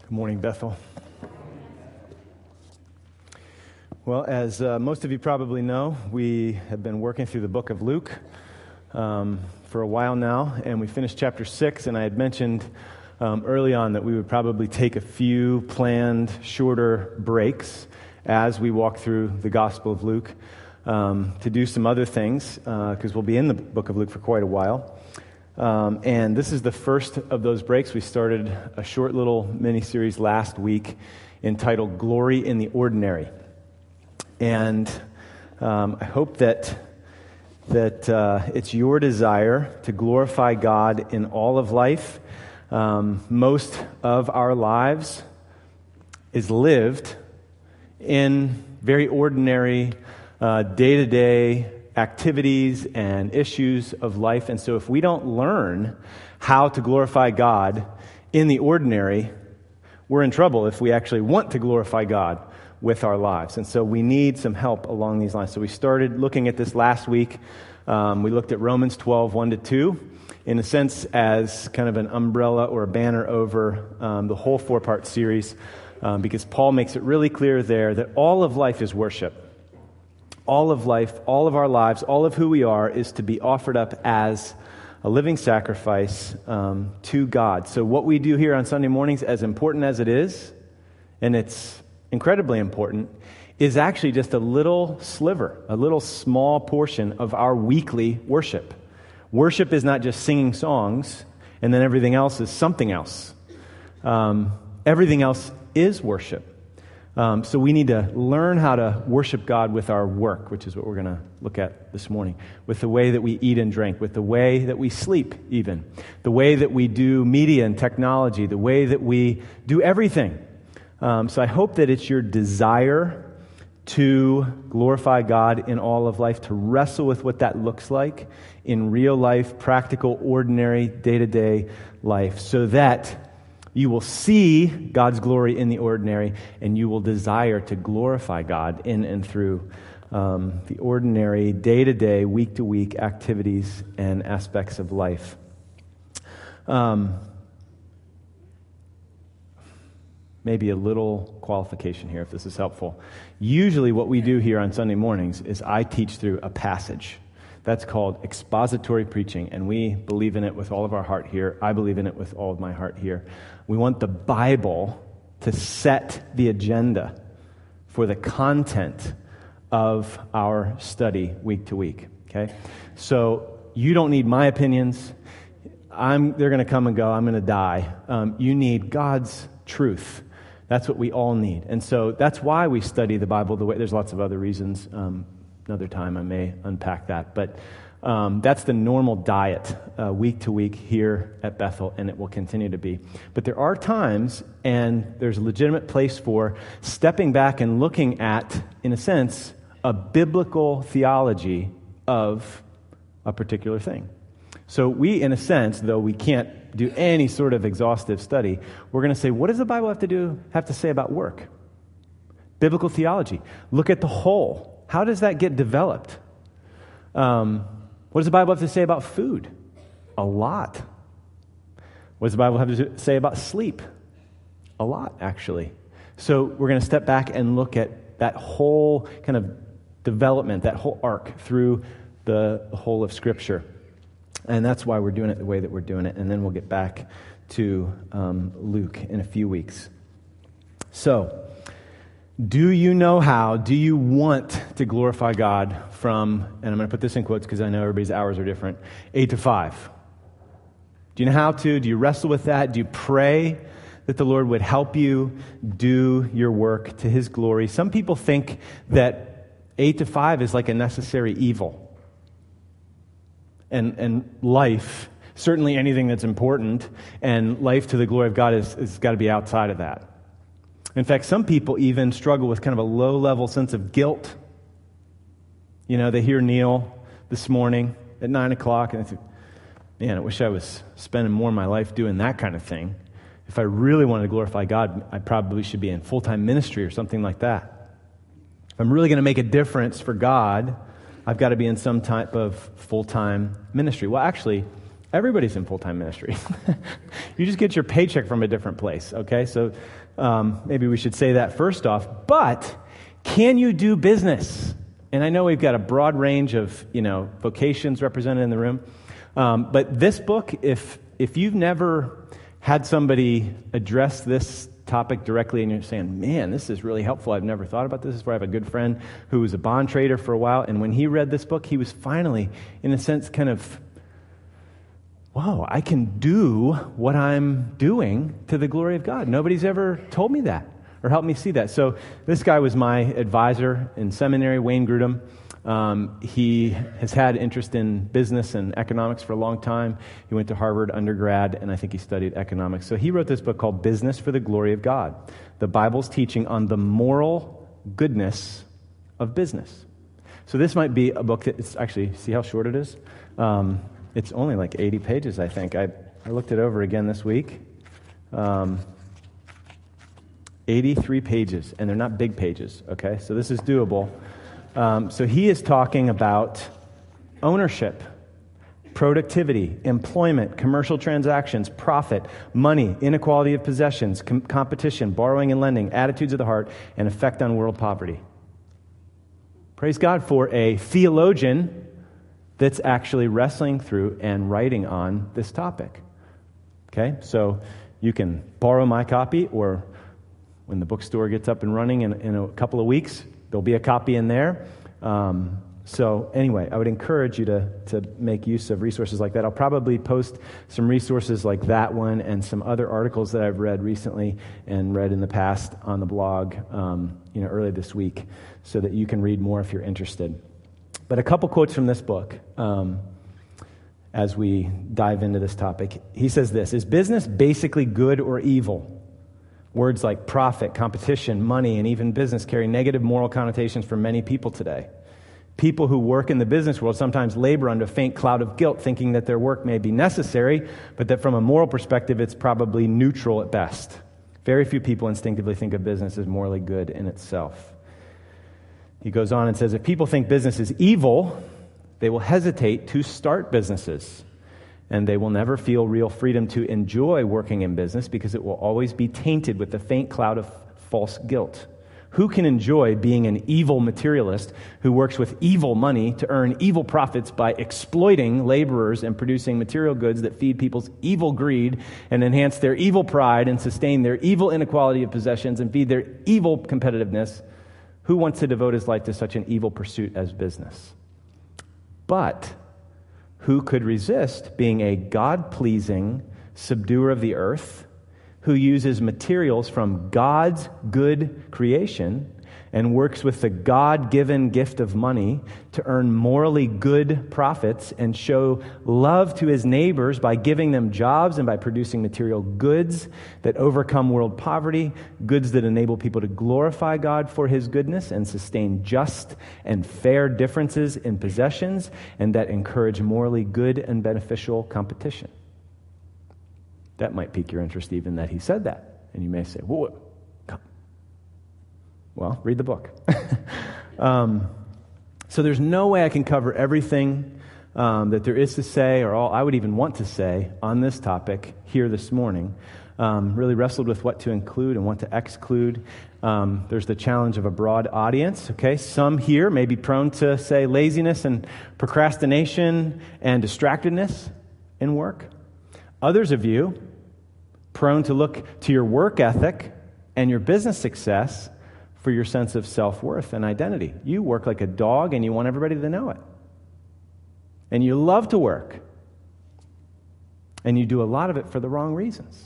Good morning, Bethel. Well, as most of you probably know, we have been working through the book of Luke for a while now, and we finished chapter 6, and I had mentioned early on that we would probably take a few planned, shorter breaks as we walk through the Gospel of Luke to do some other things, because we'll be in the book of Luke for quite a while. And this is the first of those breaks. We started a short little mini-series last week entitled Glory in the Ordinary. And I hope that it's your desire to glorify God in all of life. Most of our lives is lived in very ordinary, day-to-day activities and issues of life. And so if we don't learn how to glorify God in the ordinary, we're in trouble if we actually want to glorify God with our lives. And so we need some help along these lines. So we started looking at this last week. We looked at Romans 12, 1-2, in a sense as kind of an umbrella or a banner over the whole four-part series, because Paul makes it really clear there that all of life is worship. All of life, all of our lives, all of who we are is to be offered up as a living sacrifice to God. So what we do here on Sunday mornings, as important as it is, and it's incredibly important, is actually just a little sliver, a little small portion of our weekly worship. Worship is not just singing songs, and then everything else is something else. Everything else is worship. So we need to learn how to worship God with our work, which is what we're going to look at this morning, with the way that we eat and drink, with the way that we sleep even, the way that we do media and technology, the way that we do everything. So I hope that it's your desire to glorify God in all of life, to wrestle with what that looks like in real life, practical, ordinary, day-to-day life, so that you will see God's glory in the ordinary, and you will desire to glorify God in and through the ordinary, day-to-day, week-to-week activities and aspects of life. Maybe a little qualification here, if this is helpful. Usually what we do here on Sunday mornings is I teach through a passage. That's called expository preaching, and we believe in it with all of our heart here. I believe in it with all of my heart here. We want the Bible to set the agenda for the content of our study week to week, okay? So you don't need my opinions. They're going to come and go. I'm going to die. You need God's truth. That's what we all need. And so that's why we study the Bible the way. There's lots of other reasons. Another time I may unpack that. But that's the normal diet week to week here at Bethel, and it will continue to be. But there are times, and there's a legitimate place for stepping back and looking at, in a sense, a biblical theology of a particular thing. So we, in a sense, though we can't do any sort of exhaustive study, we're going to say, what does the Bible have to say about work? Biblical theology. Look at the whole. How does that get developed? What does the Bible have to say about food? A lot. What does the Bible have to say about sleep? A lot, actually. So we're going to step back and look at that whole kind of development, that whole arc through the whole of Scripture. And that's why we're doing it the way that we're doing it. And then we'll get back to Luke in a few weeks. So, do you know how? Do you want to glorify God from, and I'm going to put this in quotes because I know everybody's hours are different, 8 to 5? Do you know how to? Do you wrestle with that? Do you pray that the Lord would help you do your work to His glory? Some people think that 8 to 5 is like a necessary evil. And life, certainly anything that's important, and life to the glory of God is got to be outside of that. In fact, some people even struggle with kind of a low-level sense of guilt. You know, they hear Neil this morning at 9 o'clock, and they think, man, I wish I was spending more of my life doing that kind of thing. If I really wanted to glorify God, I probably should be in full-time ministry or something like that. If I'm really going to make a difference for God, I've got to be in some type of full-time ministry. Well, actually, Everybody's in full-time ministry. You just get your paycheck from a different place, okay? So maybe we should say that first off. But can you do business? And I know we've got a broad range of, vocations represented in the room. But this book, if you've never had somebody address this topic directly and you're saying, man, this is really helpful, I've never thought about this. This is where I have a good friend who was a bond trader for a while. And when he read this book, he was finally, in a sense, kind of, wow, I can do what I'm doing to the glory of God. Nobody's ever told me that or helped me see that. So this guy was my advisor in seminary, Wayne Grudem. He has had interest in business and economics for a long time. He went to Harvard undergrad, and I think he studied economics. So he wrote this book called Business for the Glory of God, the Bible's teaching on the moral goodness of business. So this might be a book that it's actually, see how short it is? It's only like 80 pages, I think. I looked it over again this week. 83 pages, and they're not big pages, okay? So this is doable. So he is talking about ownership, productivity, employment, commercial transactions, profit, money, inequality of possessions, competition, borrowing and lending, attitudes of the heart, and effect on world poverty. Praise God for a theologian that's actually wrestling through and writing on this topic. Okay, so you can borrow my copy, or when the bookstore gets up and running in a couple of weeks, there'll be a copy in there. So anyway, I would encourage you to make use of resources like that. I'll probably post some resources like that one and some other articles that I've read recently and read in the past on the blog, early this week, so that you can read more if you're interested. But a couple quotes from this book as we dive into this topic. He says this: is business basically good or evil? Words like profit, competition, money, and even business carry negative moral connotations for many people today. People who work in the business world sometimes labor under a faint cloud of guilt, thinking that their work may be necessary, but that from a moral perspective, it's probably neutral at best. Very few people instinctively think of business as morally good in itself. He goes on and says, if people think business is evil, they will hesitate to start businesses, and they will never feel real freedom to enjoy working in business because it will always be tainted with the faint cloud of false guilt. Who can enjoy being an evil materialist who works with evil money to earn evil profits by exploiting laborers and producing material goods that feed people's evil greed and enhance their evil pride and sustain their evil inequality of possessions and feed their evil competitiveness? Who wants to devote his life to such an evil pursuit as business? But who could resist being a God-pleasing subduer of the earth who uses materials from God's good creation and works with the God-given gift of money to earn morally good profits and show love to his neighbors by giving them jobs and by producing material goods that overcome world poverty, goods that enable people to glorify God for his goodness and sustain just and fair differences in possessions, and that encourage morally good and beneficial competition? That might pique your interest, even that he said that. And you may say, whoa, come. Well, read the book. So there's no way I can cover everything that there is to say, or all I would even want to say on this topic here this morning. Really wrestled with what to include and what to exclude. There's the challenge of a broad audience. Okay, some here may be prone to, say, laziness and procrastination and distractedness in work. Others of you prone to look to your work ethic and your business success for your sense of self-worth and identity. You work like a dog and you want everybody to know it. And you love to work. And you do a lot of it for the wrong reasons.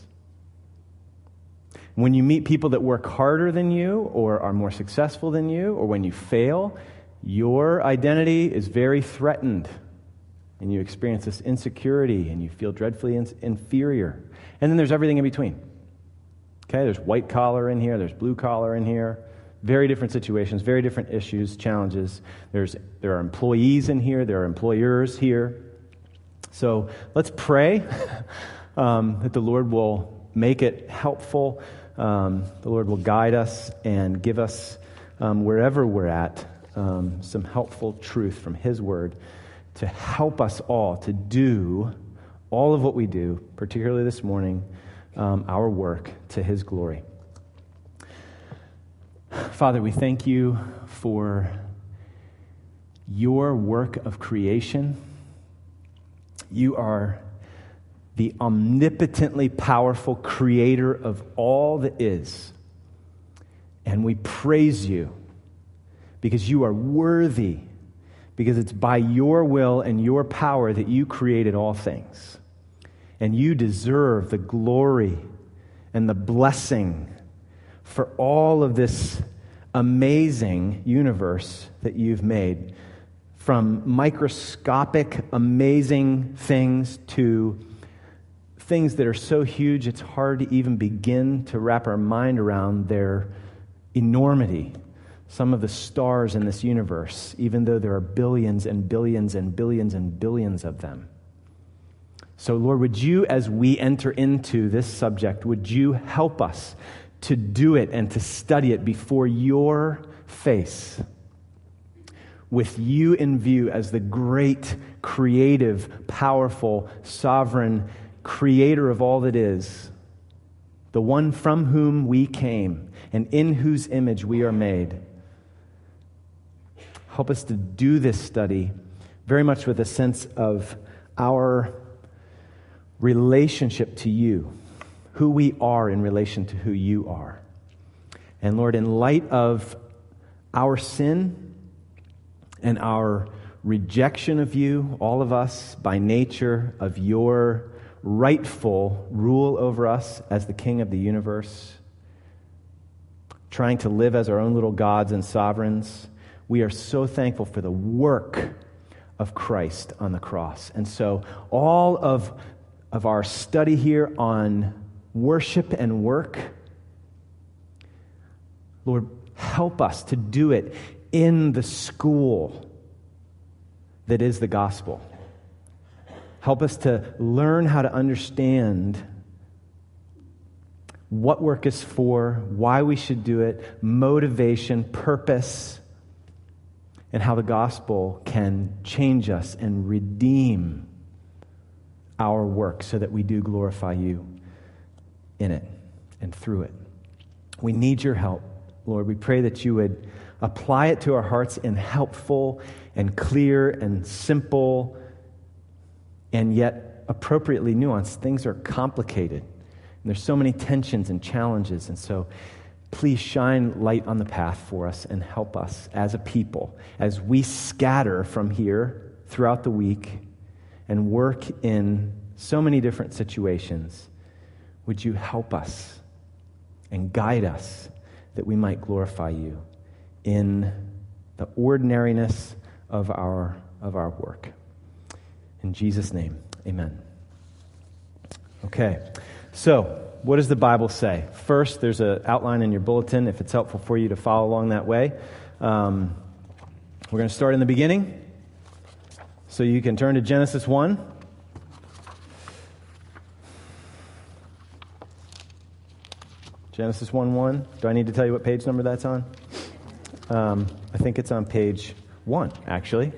When you meet people that work harder than you or are more successful than you, or when you fail, your identity is very threatened. And you experience this insecurity, and you feel dreadfully inferior. And then there's everything in between. Okay, there's white collar in here, there's blue collar in here. Very different situations, very different issues, challenges. There are employees in here, there are employers here. So let's pray that the Lord will make it helpful. The Lord will guide us and give us, wherever we're at, some helpful truth from his word to help us all to do all of what we do, particularly this morning, our work to his glory. Father, we thank you for your work of creation. You are the omnipotently powerful creator of all that is. And we praise you because you are worthy, because it's by your will and your power that you created all things. And you deserve the glory and the blessing for all of this amazing universe that you've made, from microscopic, amazing things to things that are so huge it's hard to even begin to wrap our mind around their enormity. Some of the stars in this universe, even though there are billions and billions and billions and billions of them. So, Lord, would you, as we enter into this subject, would you help us to do it and to study it before your face, with you in view as the great, creative, powerful, sovereign creator of all that is, the one from whom we came and in whose image we are made. Help us to do this study very much with a sense of our relationship to you, who we are in relation to who you are. And Lord, in light of our sin and our rejection of you, all of us by nature of your rightful rule over us as the King of the universe, trying to live as our own little gods and sovereigns, we are so thankful for the work of Christ on the cross. And so all of our study here on worship and work, Lord, help us to do it in the school that is the gospel. Help us to learn how to understand what work is for, why we should do it, motivation, purpose, and how the gospel can change us and redeem our work so that we do glorify you in it and through it. We need your help, Lord. We pray that you would apply it to our hearts in helpful and clear and simple and yet appropriately nuanced. Things are complicated, and there's so many tensions and challenges, and so please shine light on the path for us and help us as a people as we scatter from here throughout the week and work in so many different situations. Would you help us and guide us that we might glorify you in the ordinariness of our work. In Jesus' name, amen. Okay, so what does the Bible say? First, there's an outline in your bulletin if it's helpful for you to follow along that way. We're going to start in the beginning. So you can turn to Genesis 1. Genesis 1:1. Do I need to tell you what page number that's on? I think it's on page 1, actually,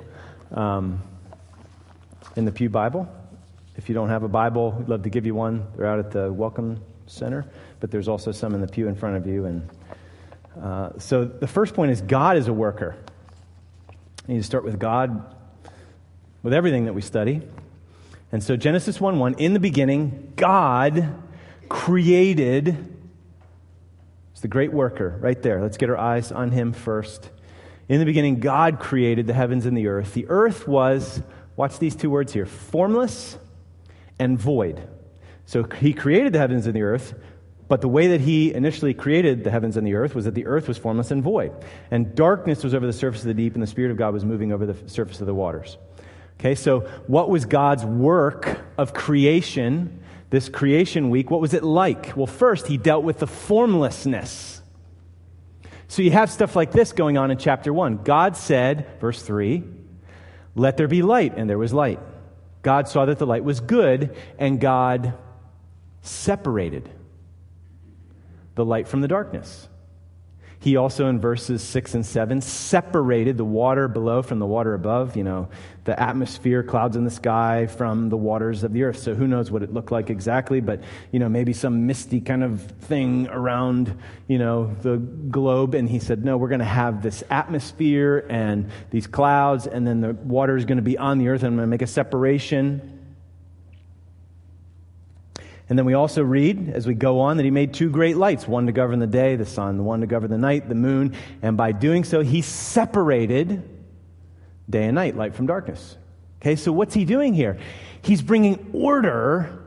in the Pew Bible. If you don't have a Bible, we'd love to give you one. They're out at the Welcome Center, but there's also some in the pew in front of you. And so the first point is God is a worker. You need to start with God with everything that we study. And so Genesis 1:1, in the beginning, God created. It's the great worker right there. Let's get our eyes on him first. In the beginning, God created the heavens and the earth. The earth was, watch these two words here, formless and void. So he created the heavens and the earth, but the way that he initially created the heavens and the earth was that the earth was formless and void. And darkness was over the surface of the deep, and the Spirit of God was moving over the surface of the waters. Okay, so what was God's work of creation, this creation week? What was it like? Well, first, he dealt with the formlessness. So you have stuff like this going on in chapter 1. God said, verse 3, "Let there be light," and there was light. God saw that the light was good, and God separated the light from the darkness. He also, in verses 6 and 7, separated the water below from the water above, the atmosphere, clouds in the sky, from the waters of the earth. So who knows what it looked like exactly, but, maybe some misty kind of thing around, the globe. And he said, no, we're going to have this atmosphere and these clouds, and then the water is going to be on the earth, and I'm going to make a separation. And then we also read, as we go on, that he made 2 great lights, one to govern the day, the sun, the one to govern the night, the moon. And by doing so, he separated day and night, light from darkness. Okay, so what's he doing here? He's bringing order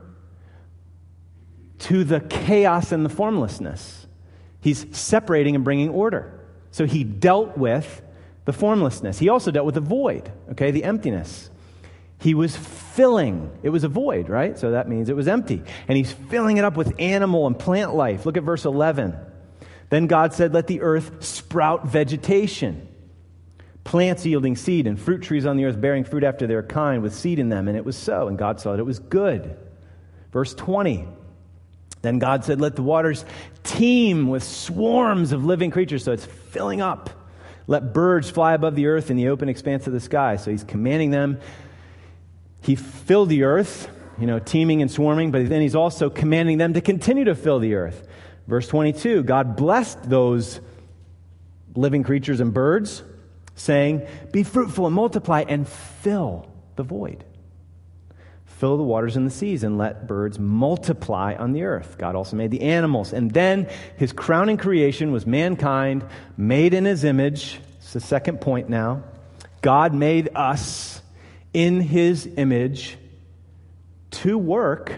to the chaos and the formlessness. He's separating and bringing order. So he dealt with the formlessness. He also dealt with the void, okay, the emptiness. He was filling. It was a void, right? So that means it was empty. And he's filling it up with animal and plant life. Look at verse 11. Then God said, let the earth sprout vegetation, plants yielding seed, and fruit trees on the earth bearing fruit after their kind with seed in them. And it was so. And God saw that it was good. Verse 20. Then God said, let the waters teem with swarms of living creatures. So it's filling up. Let birds fly above the earth in the open expanse of the sky. So he's commanding them. He filled the earth, teeming and swarming, but then he's also commanding them to continue to fill the earth. Verse 22, God blessed those living creatures and birds, saying, be fruitful and multiply and fill the void. Fill the waters and the seas and let birds multiply on the earth. God also made the animals. And then his crowning creation was mankind, made in his image. It's the second point now. God made us in his image to work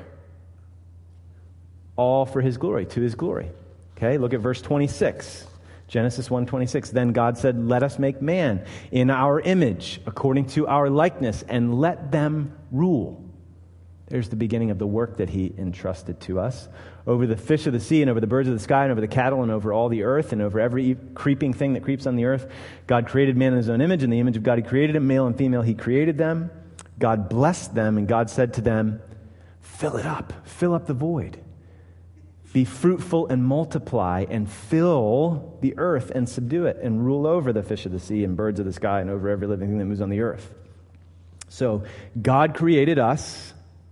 all for his glory, to his glory. Okay, look at verse 26. Genesis 1:26. Then God said, let us make man in our image, according to our likeness, and let them rule. There's the beginning of the work that he entrusted to us. Over the fish of the sea and over the birds of the sky and over the cattle and over all the earth and over every creeping thing that creeps on the earth. God created man in his own image. In the image of God he created him. Male and female he created them. God blessed them, and God said to them, fill it up. Fill up the void. Be fruitful and multiply and fill the earth and subdue it and rule over the fish of the sea and birds of the sky and over every living thing that moves on the earth. So God created us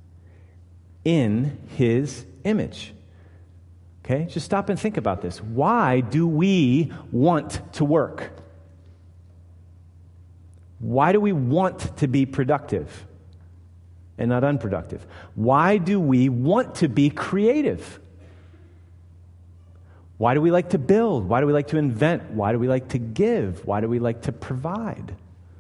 in his image. Okay, just stop and think about this. Why do we want to work? Why do we want to be productive and not unproductive? Why do we want to be creative? Why do we like to build? Why do we like to invent? Why do we like to give? Why do we like to provide?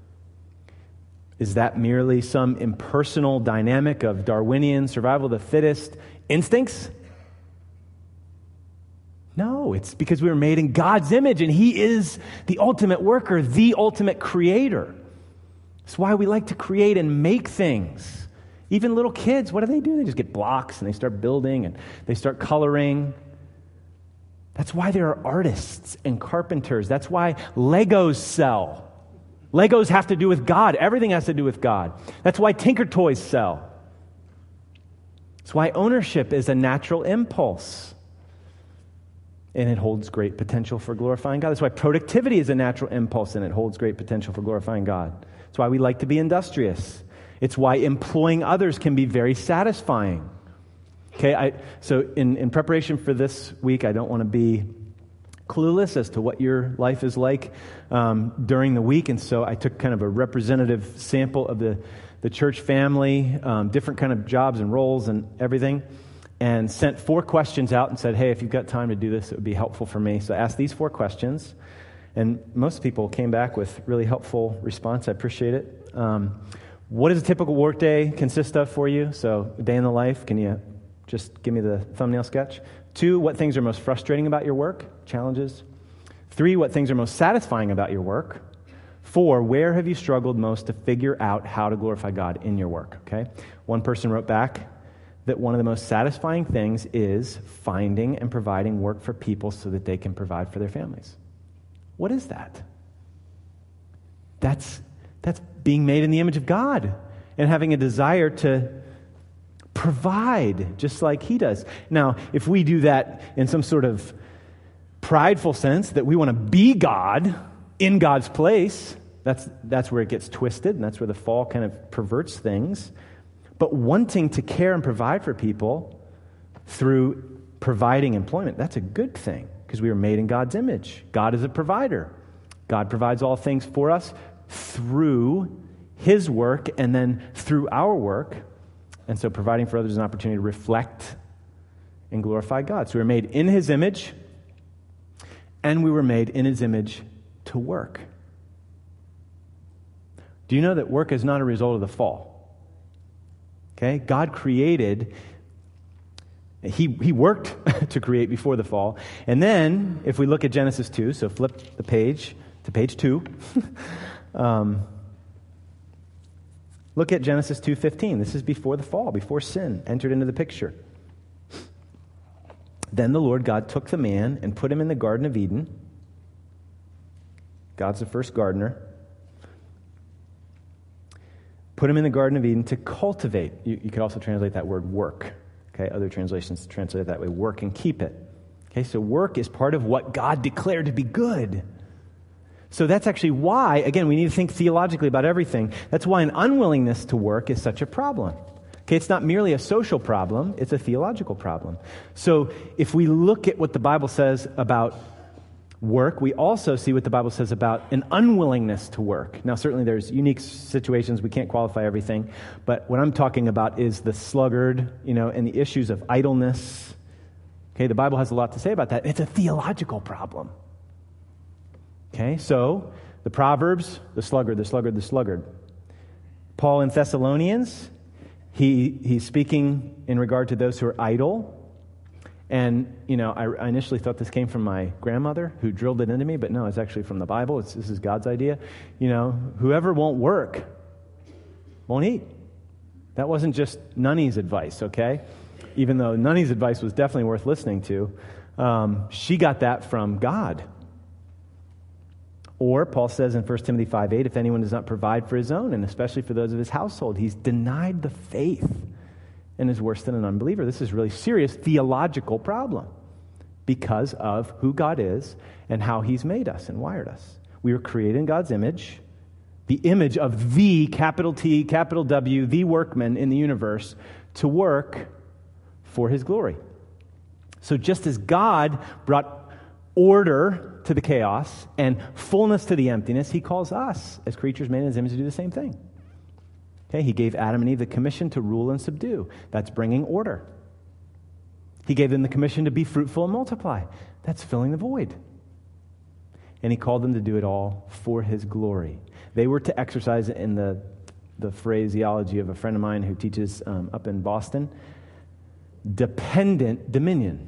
Is that merely some impersonal dynamic of Darwinian survival of the fittest instincts? No, it's because we were made in God's image, and he is the ultimate worker, the ultimate creator. That's why we like to create and make things. Even little kids, what do? They just get blocks, and they start building, and they start coloring. That's why there are artists and carpenters. That's why Legos sell. Legos have to do with God. Everything has to do with God. That's why Tinker Toys sell. That's why ownership is a natural impulse. And it holds great potential for glorifying God. That's why productivity is a natural impulse, and it holds great potential for glorifying God. That's why we like to be industrious. It's why employing others can be very satisfying. Okay, so in preparation for this week, I don't want to be clueless as to what your life is like during the week, and so I took kind of a representative sample of the church family, different kind of jobs and roles and everything, and sent 4 questions out and said, hey, if you've got time to do this, it would be helpful for me. So I asked these 4 questions, and most people came back with really helpful response. I appreciate it. What does a typical workday consist of for you? So a day in the life, can you just give me the thumbnail sketch? 2, what things are most frustrating about your work? Challenges. 3, what things are most satisfying about your work? 4, where have you struggled most to figure out how to glorify God in your work? Okay. One person wrote back that one of the most satisfying things is finding and providing work for people so that they can provide for their families. What is that? That's being made in the image of God and having a desire to provide just like he does. Now, if we do that in some sort of prideful sense that we want to be God in God's place. That's where it gets twisted, and that's where the fall kind of perverts things. But wanting to care and provide for people through providing employment, that's a good thing because we were made in God's image. God is a provider. God provides all things for us through His work and then through our work. And so providing for others is an opportunity to reflect and glorify God. So we were made in His image, and we were made in His image to work. Do you know that work is not a result of the fall? Okay? God created, He worked to create before the fall. And then, if we look at Genesis 2, so flip the page to page 2. Look at Genesis 2:15. This is before the fall, before sin entered into the picture. Then the Lord God took the man and put him in the Garden of Eden. God's the first gardener. Put him in the Garden of Eden to cultivate. You could also translate that word work. Okay, other translations translate it that way, work and keep it. Okay, so work is part of what God declared to be good. So that's actually why, again, we need to think theologically about everything. That's why an unwillingness to work is such a problem. Okay, it's not merely a social problem, it's a theological problem. So if we look at what the Bible says about work, we also see what the Bible says about an unwillingness to work. Now, certainly there's unique situations, we can't qualify everything, but what I'm talking about is the sluggard, and the issues of idleness. Okay, the Bible has a lot to say about that. It's a theological problem. Okay, so the Proverbs, the sluggard, the sluggard, the sluggard. Paul in Thessalonians, he's speaking in regard to those who are idle. And, I initially thought this came from my grandmother who drilled it into me, but no, it's actually from the Bible. This is God's idea. Whoever won't work won't eat. That wasn't just Nunny's advice, okay? Even though Nunny's advice was definitely worth listening to, she got that from God. Or, Paul says in 1 Timothy 5:8, if anyone does not provide for his own, and especially for those of his household, he's denied the faith and is worse than an unbeliever. This is a really serious theological problem because of who God is and how He's made us and wired us. We were created in God's image, the image of the, capital T, capital W, the workman in the universe, to work for His glory. So just as God brought order to the chaos and fullness to the emptiness, He calls us as creatures made in His image to do the same thing. Okay, He gave Adam and Eve the commission to rule and subdue. That's bringing order. He gave them the commission to be fruitful and multiply. That's filling the void. And He called them to do it all for His glory. They were to exercise, in the phraseology of a friend of mine who teaches up in Boston, dependent dominion.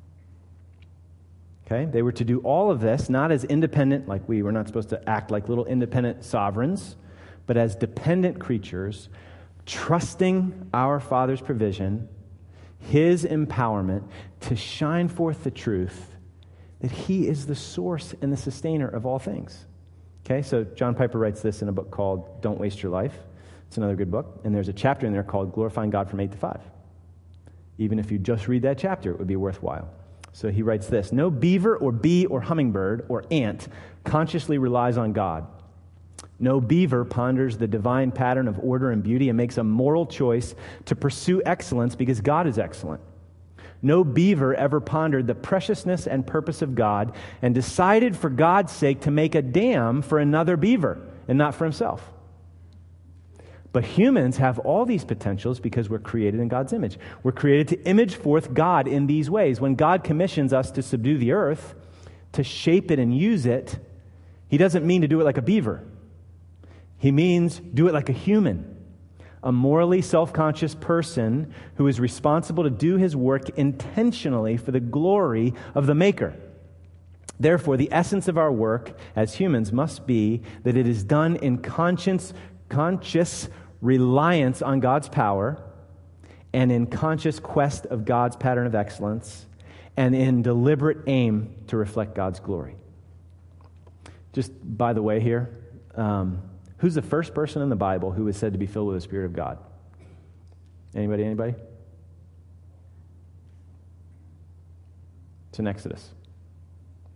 Okay, they were to do all of this, not as independent, like we were not supposed to act like little independent sovereigns, but as dependent creatures, trusting our Father's provision, His empowerment to shine forth the truth that He is the source and the sustainer of all things. Okay, so John Piper writes this in a book called Don't Waste Your Life. It's another good book, and there's a chapter in there called Glorifying God from 8 to 5. Even if you just read that chapter, it would be worthwhile. So he writes this: no beaver or bee or hummingbird or ant consciously relies on God. No beaver ponders the divine pattern of order and beauty and makes a moral choice to pursue excellence because God is excellent. No beaver ever pondered the preciousness and purpose of God and decided for God's sake to make a dam for another beaver and not for himself. But humans have all these potentials because we're created in God's image. We're created to image forth God in these ways. When God commissions us to subdue the earth, to shape it and use it, He doesn't mean to do it like a beaver. He means do it like a human, a morally self-conscious person who is responsible to do his work intentionally for the glory of the Maker. Therefore, the essence of our work as humans must be that it is done in conscious reliance on God's power and in conscious quest of God's pattern of excellence and in deliberate aim to reflect God's glory. Just by the way here, who's the first person in the Bible who is said to be filled with the Spirit of God? Anybody? It's in Exodus.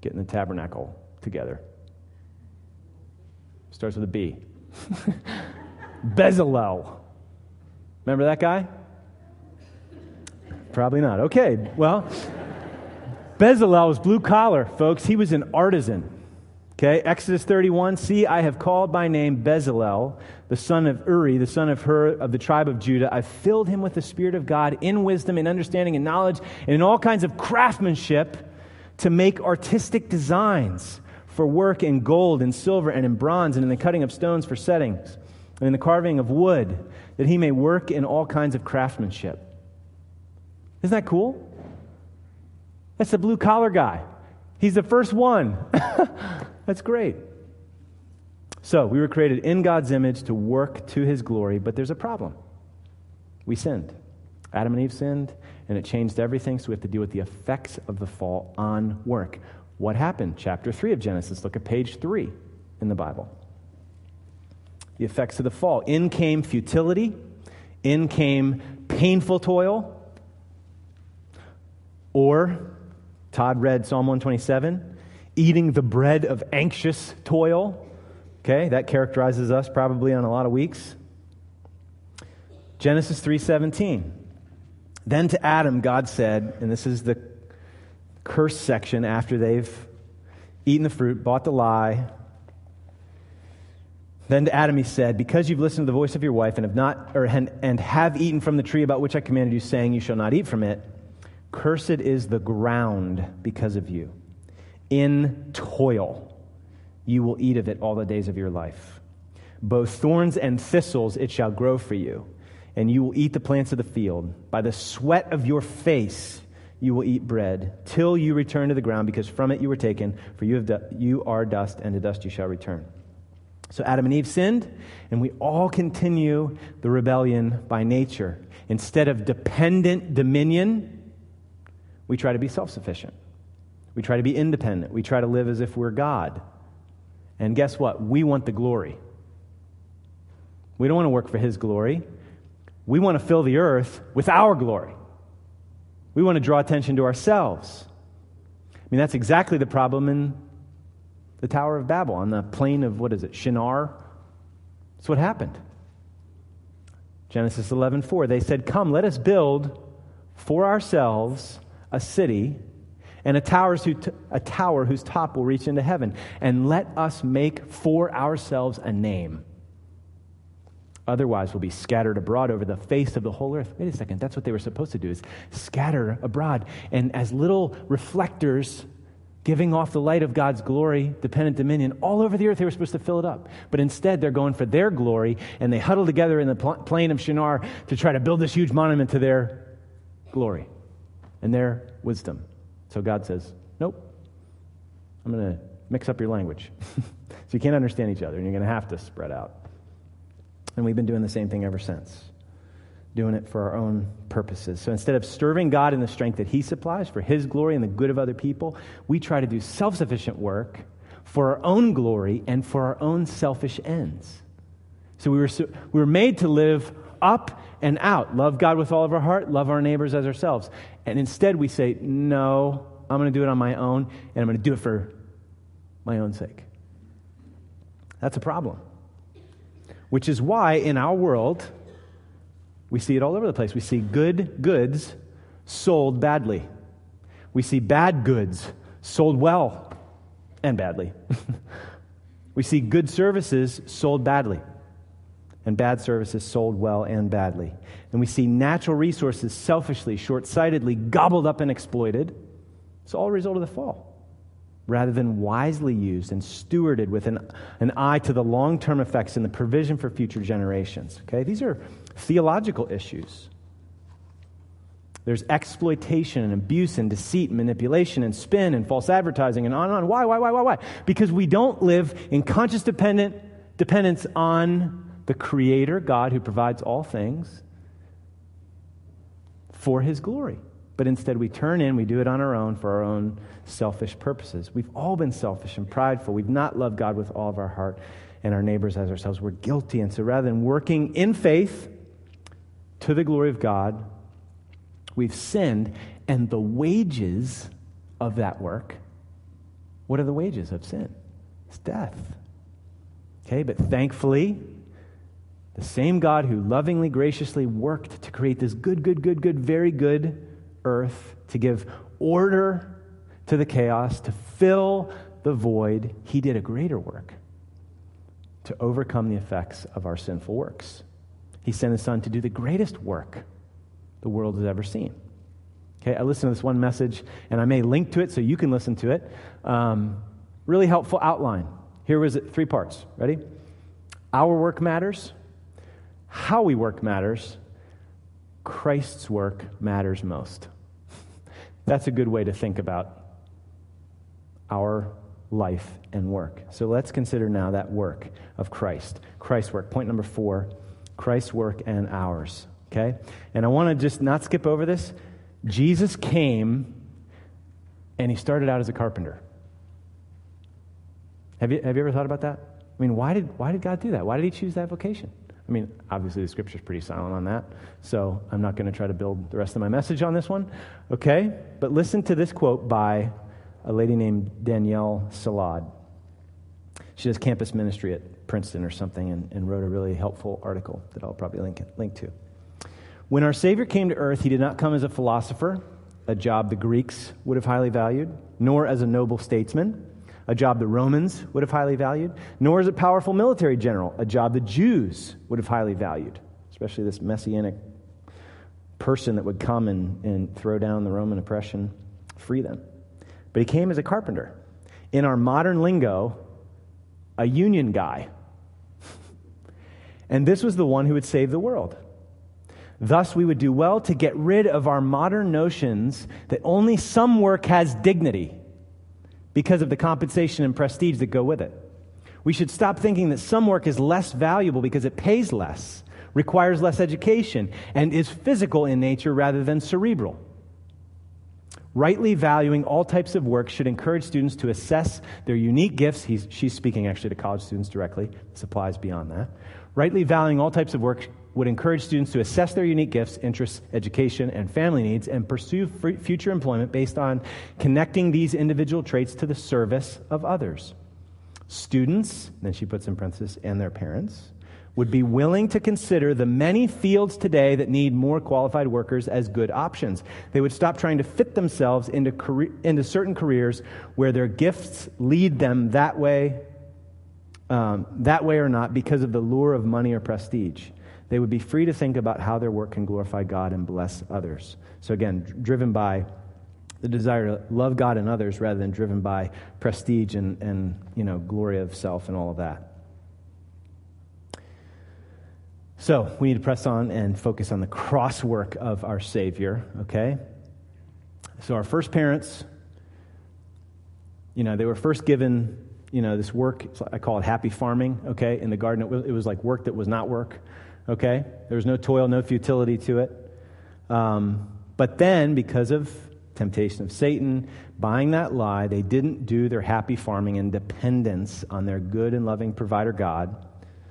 getting the tabernacle together. Starts with a B. Bezalel. Remember that guy? Probably not. Okay, well, Bezalel was blue collar, folks. He was an artisan. Okay, Exodus 31, see, I have called by name Bezalel, the son of Uri, the son of Hur, of the tribe of Judah. I've filled him with the Spirit of God in wisdom, in understanding, in knowledge, and in all kinds of craftsmanship to make artistic designs for work in gold and silver and in bronze and in the cutting of stones for settings and in the carving of wood, that he may work in all kinds of craftsmanship. Isn't that cool? That's the blue-collar guy. He's the first one. That's great. So, we were created in God's image to work to His glory, but there's a problem. We sinned. Adam and Eve sinned, and it changed everything, so we have to deal with the effects of the fall on work. What happened? Chapter 3 of Genesis. Look at page 3 in the Bible. The effects of the fall. In came futility. In came painful toil. Or, Todd read Psalm 127, eating the bread of anxious toil. Okay, that characterizes us probably on a lot of weeks. Genesis 3:17. Then to Adam God said, and this is the curse section after they've eaten the fruit, bought the lie. Then to Adam he said, because you've listened to the voice of your wife and have eaten from the tree about which I commanded you, saying you shall not eat from it, cursed is the ground because of you. In toil you will eat of it all the days of your life. Both thorns and thistles it shall grow for you, and you will eat the plants of the field. By the sweat of your face you will eat bread, till you return to the ground, because from it you were taken, for you are dust, and to dust you shall return. So Adam and Eve sinned, and we all continue the rebellion by nature. Instead of dependent dominion, we try to be self-sufficient. We try to be independent. We try to live as if we're God. And guess what? We want the glory. We don't want to work for His glory. We want to fill the earth with our glory. We want to draw attention to ourselves. I mean, that's exactly the problem in the Tower of Babel, on the plain of, Shinar? That's what happened. Genesis 11:4, they said, come, let us build for ourselves a city, and a tower whose top will reach into heaven, and let us make for ourselves a name. Otherwise, we'll be scattered abroad over the face of the whole earth. Wait a second, that's what they were supposed to do, is scatter abroad. And as little reflectors giving off the light of God's glory, dependent dominion, all over the earth, they were supposed to fill it up. But instead, they're going for their glory, and they huddle together in the plain of Shinar to try to build this huge monument to their glory and their wisdom. So God says, nope, I'm going to mix up your language. So you can't understand each other, and you're going to have to spread out. And we've been doing the same thing ever since, doing it for our own purposes. So instead of serving God in the strength that He supplies for His glory and the good of other people, we try to do self-sufficient work for our own glory and for our own selfish ends. So we were made to live up and out. Love God with all of our heart, love our neighbors as ourselves. And instead we say, no, I'm going to do it on my own, and I'm going to do it for my own sake. That's a problem. Which is why in our world, we see it all over the place. We see good goods sold badly. We see bad goods sold well and badly. We see good services sold badly, and bad services sold well and badly. And we see natural resources selfishly, short-sightedly gobbled up and exploited. It's all a result of the fall, rather than wisely used and stewarded with an eye to the long-term effects and the provision for future generations. Okay, these are theological issues. There's exploitation and abuse and deceit and manipulation and spin and false advertising and on and on. Why? Because we don't live in conscious dependence on the Creator, God, who provides all things for His glory. But instead we turn in, we do it on our own for our own selfish purposes. We've all been selfish and prideful. We've not loved God with all of our heart and our neighbors as ourselves. We're guilty. And so rather than working in faith to the glory of God, we've sinned, and the wages of that work What are the wages of sin? It's death. Okay, but thankfully, the same God who lovingly, graciously worked to create this good, very good earth, to give order to the chaos, to fill the void, he did a greater work to overcome the effects of our sinful works. He sent his son to do the greatest work the world has ever seen. Okay, I listened to this one message, and I may link to it so you can listen to it. Really helpful outline. Here was it, 3 parts. Ready? Our work matters. How we work matters. Christ's work matters most. That's a good way to think about our life and work. So let's consider now that work of Christ. Christ's work. Point number 4, Christ's work and ours. Okay? And I want to just not skip over this. Jesus came and he started out as a carpenter. Have you ever thought about that? I mean, why did God do that? Why did he choose that vocation? I mean, obviously the scripture's pretty silent on that, so I'm not going to try to build the rest of my message on this one. Okay? But listen to this quote by a lady named Danielle Salad. She does campus ministry at Princeton or something and wrote a really helpful article that I'll probably link to. When our Savior came to earth, he did not come as a philosopher, a job the Greeks would have highly valued, nor as a noble statesman, a job the Romans would have highly valued, nor as a powerful military general, a job the Jews would have highly valued, especially this messianic person that would come and throw down the Roman oppression, free them. But he came as a carpenter. In our modern lingo, a union guy. And this was the one who would save the world. Thus, we would do well to get rid of our modern notions that only some work has dignity because of the compensation and prestige that go with it. We should stop thinking that some work is less valuable because it pays less, requires less education, and is physical in nature rather than cerebral. Rightly valuing all types of work should encourage students to assess their unique gifts. She's speaking actually to college students directly. This applies beyond that. Rightly valuing all types of work would encourage students to assess their unique gifts, interests, education, and family needs and pursue future employment based on connecting these individual traits to the service of others. Students, then she puts in parentheses, and their parents, would be willing to consider the many fields today that need more qualified workers as good options. They would stop trying to fit themselves into certain careers where their gifts lead them that way or not because of the lure of money or prestige. They would be free to think about how their work can glorify God and bless others. So again, driven by the desire to love God and others rather than driven by prestige and glory of self and all of that. So we need to press on and focus on the cross work of our Savior, okay? So our first parents, they were first given, this work, I call it happy farming, okay? In the garden, it was like work that was not work, okay? There was no toil, no futility to it. But then, because of temptation of Satan, buying that lie, they didn't do their happy farming in dependence on their good and loving provider God.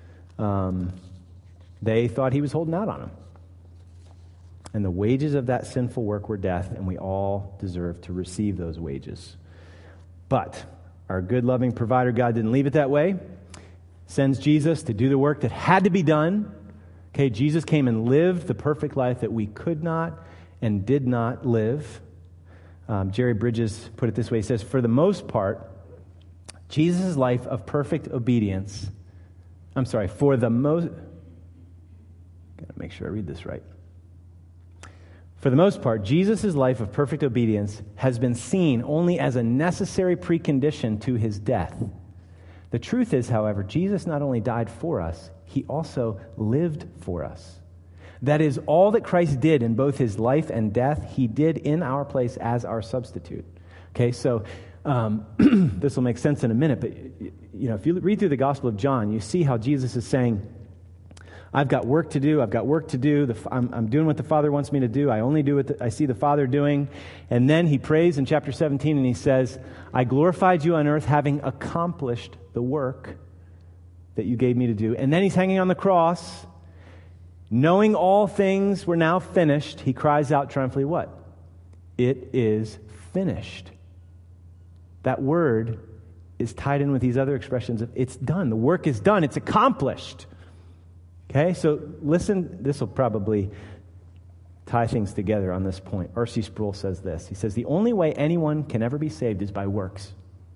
They thought he was holding out on them. And the wages of that sinful work were death, and we all deserve to receive those wages. But our good, loving provider God didn't leave it that way. Sends Jesus to do the work that had to be done. Okay, Jesus came and lived the perfect life that we could not and did not live. Jerry Bridges put it this way. He says, for the most part, Jesus' life of perfect obedience, for the most... Got to make sure I read this right. For the most part, Jesus' life of perfect obedience has been seen only as a necessary precondition to his death. The truth is, however, Jesus not only died for us, he also lived for us. That is, all that Christ did in both his life and death, he did in our place as our substitute. Okay, so this will make sense in a minute, but if you read through the Gospel of John, you see how Jesus is saying, I've got work to do. I'm doing what the Father wants me to do. I only do what I see the Father doing. And then he prays in chapter 17 and he says, I glorified you on earth having accomplished the work that you gave me to do. And then he's hanging on the cross. Knowing all things were now finished, he cries out triumphantly, what? It is finished. That word is tied in with these other expressions of it's done. The work is done. It's accomplished. Okay, so listen, this will probably tie things together on this point. R.C. Sproul says this. He says, the only way anyone can ever be saved is by works.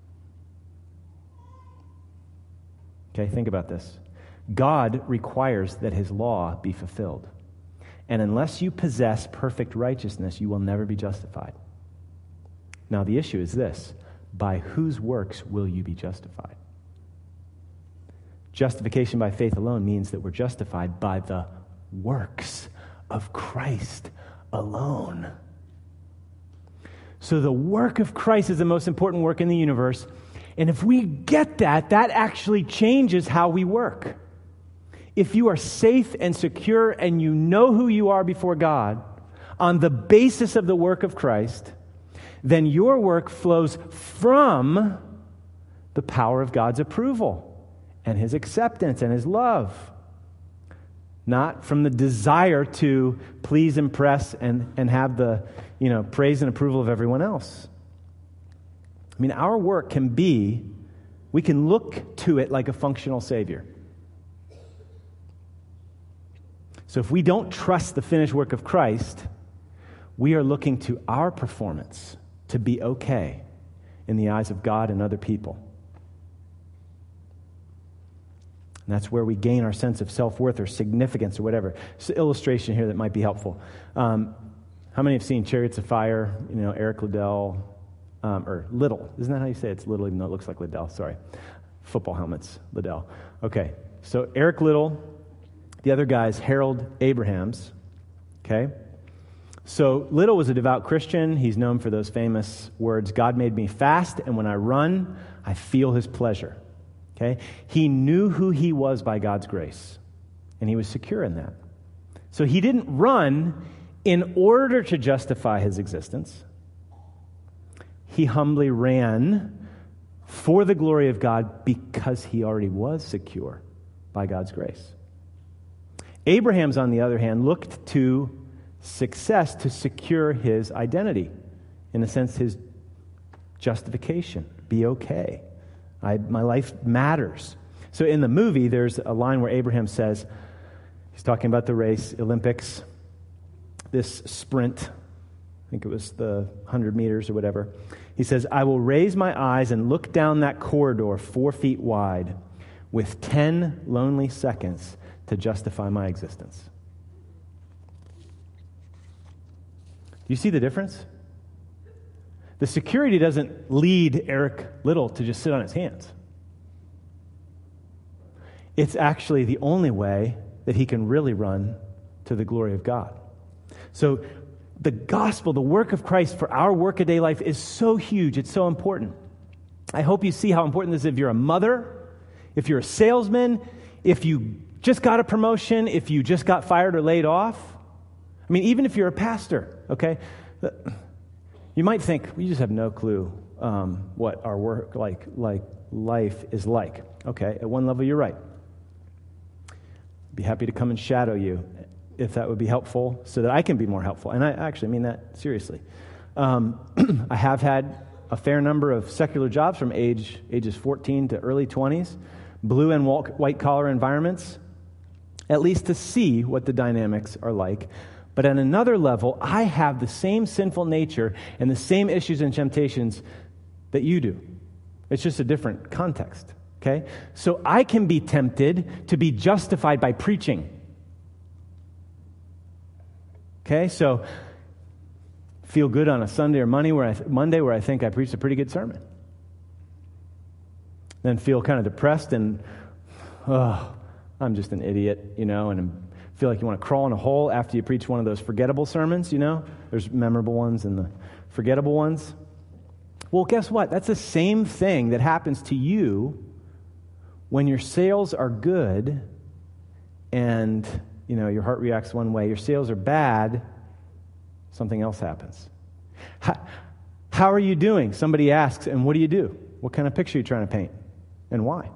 Okay, think about this. God requires that his law be fulfilled. And unless you possess perfect righteousness, you will never be justified. Now, the issue is this. By whose works will you be justified? Justification by faith alone means that we're justified by the works of Christ alone. So the work of Christ is the most important work in the universe. And if we get that, that actually changes how we work. If you are safe and secure and you know who you are before God on the basis of the work of Christ, then your work flows from the power of God's approval and his acceptance and his love, not from the desire to please, impress, and have the praise and approval of everyone else. I mean, our work can be, we can look to it like a functional Savior. So if we don't trust the finished work of Christ, we are looking to our performance to be okay in the eyes of God and other people. And that's where we gain our sense of self-worth or significance or whatever. It's an illustration here that might be helpful. How many have seen Chariots of Fire? Eric Liddell, or Little. Isn't that how you say it? It's Little, even though it looks like Liddell. Sorry. Football helmets, Liddell. Okay, so Eric Liddell, the other guy's Harold Abrahams. Okay? So Liddell was a devout Christian. He's known for those famous words, God made me fast, and when I run, I feel his pleasure. Okay? He knew who he was by God's grace, and he was secure in that. So he didn't run in order to justify his existence. He humbly ran for the glory of God because he already was secure by God's grace. Abraham's, on the other hand, looked to success to secure his identity. In a sense, his justification. Be okay. My life matters. So in the movie, there's a line where Abraham says, he's talking about the race, Olympics, this sprint, I think it was the 100 meters or whatever. He says, I will raise my eyes and look down that corridor 4 feet wide with 10 lonely seconds to justify my existence. Do you see the difference? The security doesn't lead Eric Liddell to just sit on his hands. It's actually the only way that he can really run to the glory of God. So the gospel, the work of Christ for our workaday life is so huge. It's so important. I hope you see how important this is if you're a mother, if you're a salesman, if you just got a promotion, if you just got fired or laid off. I mean, even if you're a pastor, okay? You might think, you just have no clue what our work like life is like. Okay, at one level, you're right. Be happy to come and shadow you if that would be helpful so that I can be more helpful. And I actually mean that seriously. I have had a fair number of secular jobs from ages 14 to early 20s, blue and white-collar environments, at least to see what the dynamics are like. But at another level, I have the same sinful nature and the same issues and temptations that you do. It's just a different context, okay? So I can be tempted to be justified by preaching. Okay, so feel good on a Sunday or Monday where I think I preached a pretty good sermon. Then feel kind of depressed and, I'm just an idiot, and feel like you want to crawl in a hole after you preach one of those forgettable sermons, There's memorable ones and the forgettable ones. Well, guess what? That's the same thing that happens to you when your sales are good and, your heart reacts one way. Your sales are bad, something else happens. How are you doing? Somebody asks, and what do you do? What kind of picture are you trying to paint? And why?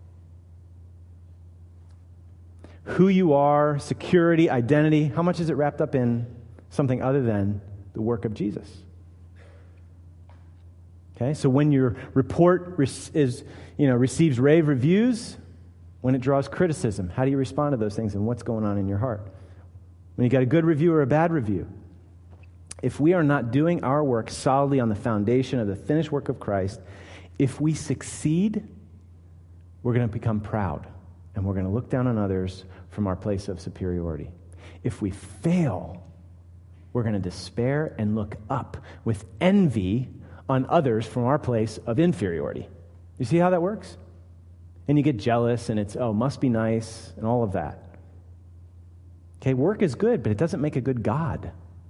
Who you are, security, identity, how much is it wrapped up in something other than the work of Jesus? Okay, so when your report receives rave reviews, when it draws criticism, how do you respond to those things and what's going on in your heart? When you got a good review or a bad review? If we are not doing our work solidly on the foundation of the finished work of Christ, if we succeed, we're going to become proud and we're going to look down on others from our place of superiority. If we fail, we're going to despair and look up with envy on others from our place of inferiority. You see how that works? And you get jealous and it's, must be nice and all of that. Okay, work is good, but it doesn't make a good God.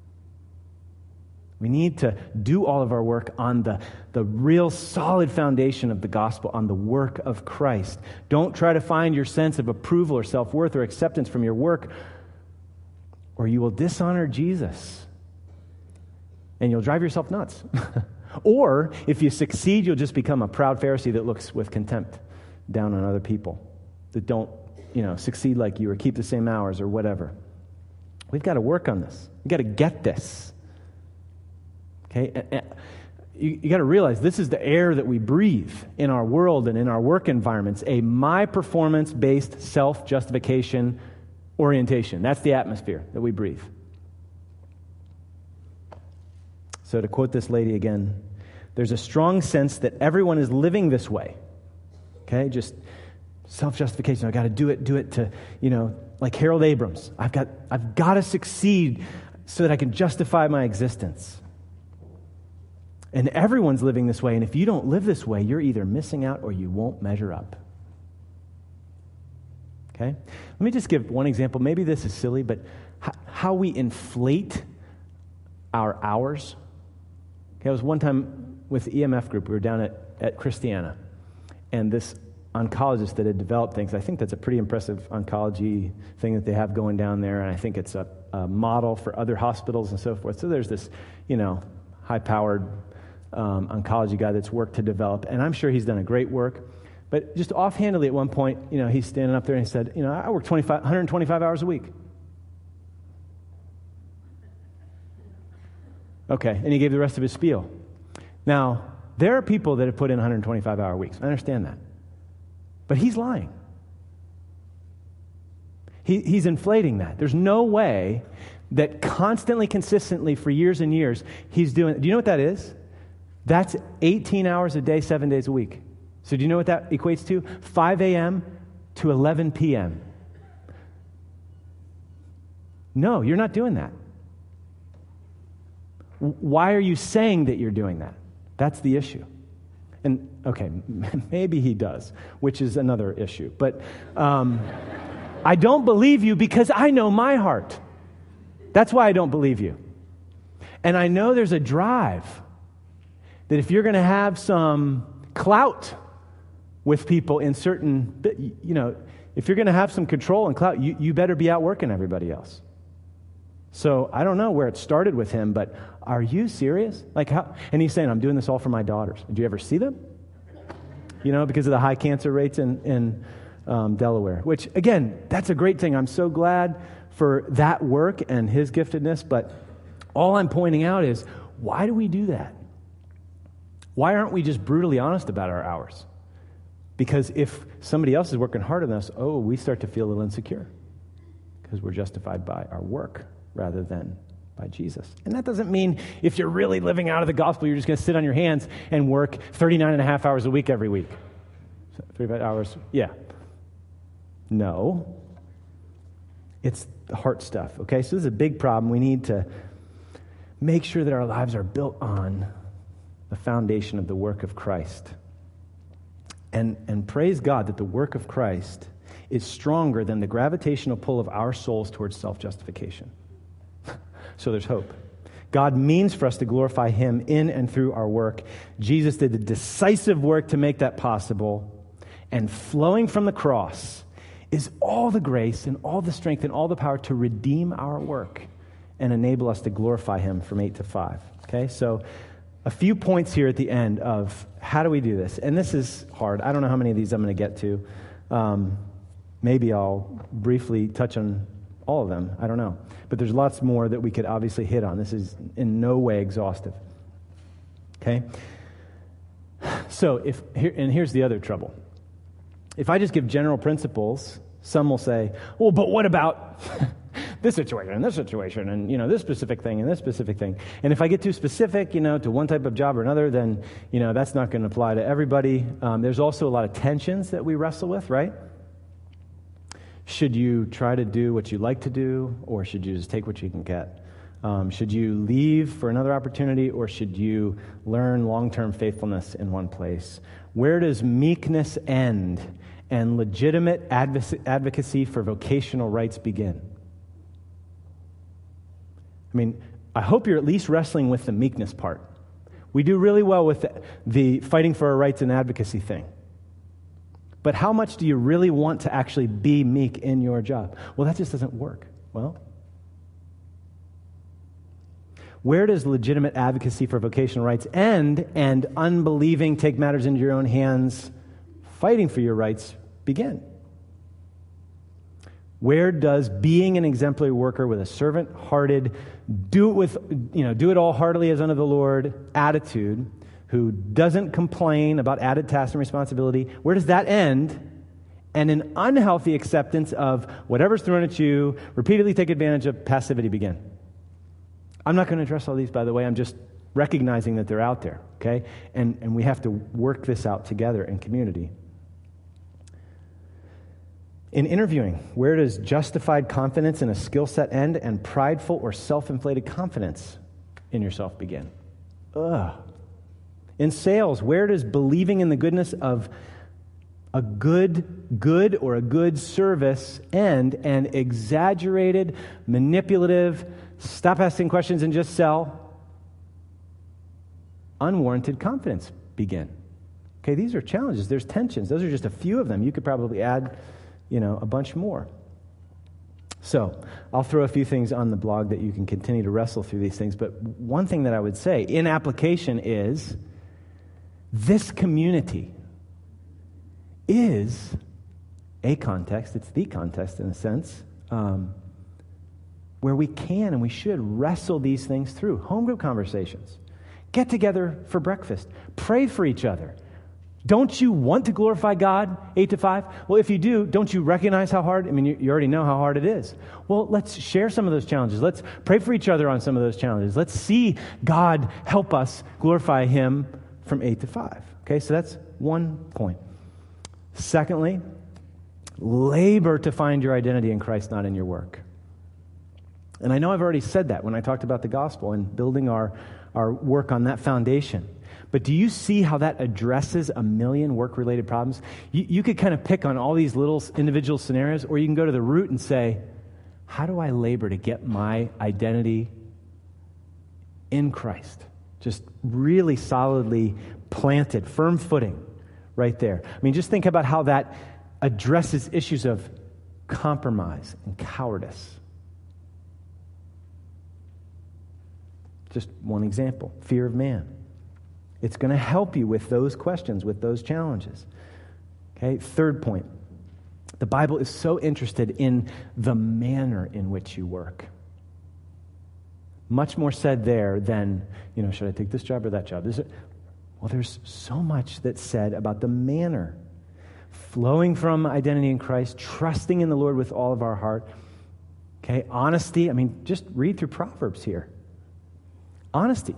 We need to do all of our work on the real solid foundation of the gospel, on the work of Christ. Don't try to find your sense of approval or self-worth or acceptance from your work, or you will dishonor Jesus. And you'll drive yourself nuts. Or, if you succeed, you'll just become a proud Pharisee that looks with contempt down on other people that don't, succeed like you or keep the same hours or whatever. We've got to work on this. We've got to get this. Okay? You got to realize this is the air that we breathe in our world and in our work environments, a my-performance-based self-justification orientation. That's the atmosphere that we breathe. So to quote this lady again, there's a strong sense that everyone is living this way. Okay, just self-justification. I've got to do it to, like Harold Abrams. I've got to succeed so that I can justify my existence. And everyone's living this way, and if you don't live this way, you're either missing out or you won't measure up. Okay? Let me just give one example. Maybe this is silly, but how we inflate our hours. Okay, I was one time with the EMF group. We were down at Christiana, and this oncologist that had developed things, I think that's a pretty impressive oncology thing that they have going down there, and I think it's a model for other hospitals and so forth. So there's this, high-powered oncology guy that's worked to develop, and I'm sure he's done a great work. But just offhandedly at one point, he's standing up there and he said, I work 125 hours a week. Okay, and he gave the rest of his spiel. Now, there are people that have put in 125-hour weeks. I understand that. But he's lying. He's inflating that. There's no way that constantly, consistently, for years and years, he's doing. Do you know what that is? That's 18 hours a day, 7 days a week. So do you know what that equates to? 5 a.m. to 11 p.m. No, you're not doing that. Why are you saying that you're doing that? That's the issue. And, okay, maybe he does, which is another issue. But I don't believe you because I know my heart. That's why I don't believe you. And I know there's a drive that if you're going to have some clout with people in certain, if you're going to have some control and clout, you better be outworking everybody else. So I don't know where it started with him, but are you serious? Like how? And he's saying, I'm doing this all for my daughters. Did you ever see them? Because of the high cancer rates in Delaware, which, again, that's a great thing. I'm so glad for that work and his giftedness, but all I'm pointing out is, why do we do that? Why aren't we just brutally honest about our hours? Because if somebody else is working harder than us, we start to feel a little insecure because we're justified by our work rather than by Jesus. And that doesn't mean if you're really living out of the gospel, you're just going to sit on your hands and work 39 and a half hours a week every week. 35 hours, yeah. No. It's the heart stuff, okay? So this is a big problem. We need to make sure that our lives are built on the foundation of the work of Christ. And praise God that the work of Christ is stronger than the gravitational pull of our souls towards self-justification. So there's hope. God means for us to glorify Him in and through our work. Jesus did the decisive work to make that possible. And flowing from the cross is all the grace and all the strength and all the power to redeem our work and enable us to glorify Him from 8 to 5. Okay, so a few points here at the end of how do we do this? And this is hard. I don't know how many of these I'm going to get to. Maybe I'll briefly touch on all of them. I don't know. But there's lots more that we could obviously hit on. This is in no way exhaustive. Okay? Here's the other trouble. If I just give general principles, some will say, well, but what about this situation and this situation and, this specific thing and this specific thing? And if I get too specific, to one type of job or another, then, that's not going to apply to everybody. There's also a lot of tensions that we wrestle with, right? Should you try to do what you like to do, or should you just take what you can get? Should you leave for another opportunity, or should you learn long-term faithfulness in one place? Where does meekness end and legitimate advocacy for vocational rights begin? I hope you're at least wrestling with the meekness part. We do really well with the fighting for our rights and advocacy thing. But how much do you really want to actually be meek in your job? Well, that just doesn't work. Well, where does legitimate advocacy for vocational rights end and unbelieving, take matters into your own hands, fighting for your rights begin? Where does being an exemplary worker with a servant-hearted, do it all heartily as unto the Lord attitude, who doesn't complain about added tasks and responsibility, where does that end? And an unhealthy acceptance of whatever's thrown at you, repeatedly take advantage of passivity begin? I'm not going to address all these, by the way. I'm just recognizing that they're out there, okay? And we have to work this out together in community. In interviewing, where does justified confidence in a skill set end and prideful or self-inflated confidence in yourself begin? In sales, where does believing in the goodness of a good or a good service end and exaggerated, manipulative, stop asking questions and just sell, unwarranted confidence begin? Okay, these are challenges. There's tensions. Those are just a few of them. You could probably add, a bunch more. So I'll throw a few things on the blog that you can continue to wrestle through these things. But one thing that I would say in application is this community is a context. It's the context in a sense where we can and we should wrestle these things through. Home group conversations. Get together for breakfast. Pray for each other. Don't you want to glorify God 8 to 5? Well, if you do, don't you recognize how hard? You already know how hard it is. Well, let's share some of those challenges. Let's pray for each other on some of those challenges. Let's see God help us glorify Him from 8 to 5. Okay, so that's one point. Secondly, labor to find your identity in Christ, not in your work. And I know I've already said that when I talked about the gospel and building our work on that foundation. But do you see how that addresses a million work-related problems? You could kind of pick on all these little individual scenarios, or you can go to the root and say, how do I labor to get my identity in Christ? Just really solidly planted, firm footing right there. Just think about how that addresses issues of compromise and cowardice. Just one example, fear of man. It's going to help you with those questions, with those challenges. Okay, third point. The Bible is so interested in the manner in which you work. Much more said there than, should I take this job or that job? Well, there's so much that's said about the manner. Flowing from identity in Christ, trusting in the Lord with all of our heart. Okay, honesty. Just read through Proverbs here. Honesty.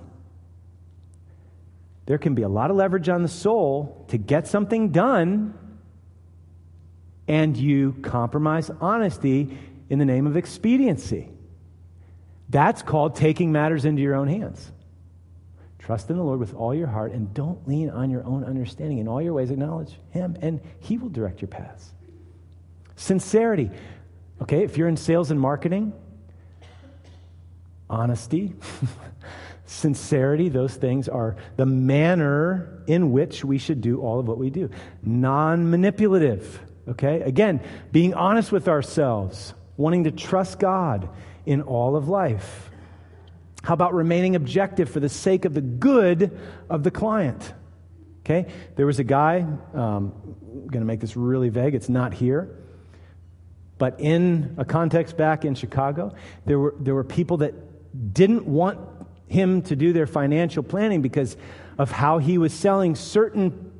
There can be a lot of leverage on the soul to get something done, and you compromise honesty in the name of expediency. That's called taking matters into your own hands. Trust in the Lord with all your heart, and don't lean on your own understanding. In all your ways acknowledge Him, and He will direct your paths. Sincerity. Okay, if you're in sales and marketing, honesty, sincerity, those things are the manner in which we should do all of what we do. Non-manipulative, okay? Again, being honest with ourselves, wanting to trust God in all of life. How about remaining objective for the sake of the good of the client? Okay? There was a guy, I'm going to make this really vague, it's not here, but in a context back in Chicago, there were people that didn't want him to do their financial planning because of how he was selling certain